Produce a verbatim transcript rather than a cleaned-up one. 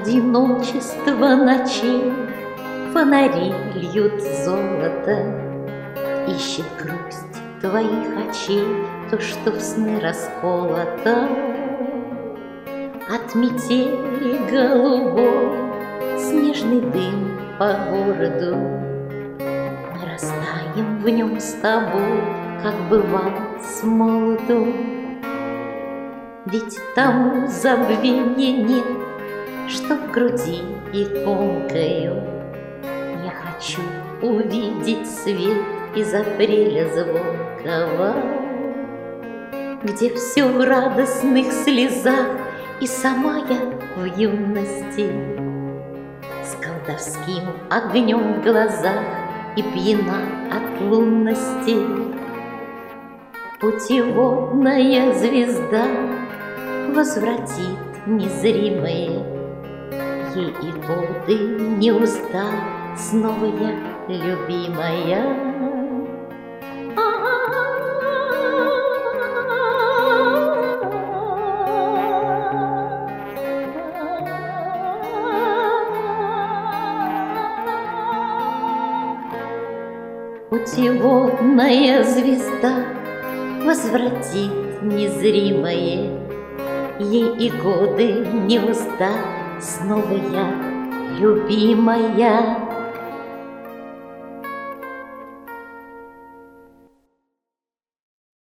Одиночество ночей, фонари льют золото, ищет грусть твоих очей то, что в сны расколото. От метели голубой снежный дым по городу, мы растаем в нем с тобой, как бывало с молоду. Ведь тому забвения нет, что в груди и комкою. Я хочу увидеть свет из апреля звонкого, где все в радостных слезах, и сама я в юности, с колдовским огнем в глазах и пьяна от лунности. Путеводная звезда возвратит незримое, ей и годы не устал, снова я любимая. Путеводная звезда возвратит незримое, ей и годы не устал, снова я любимая.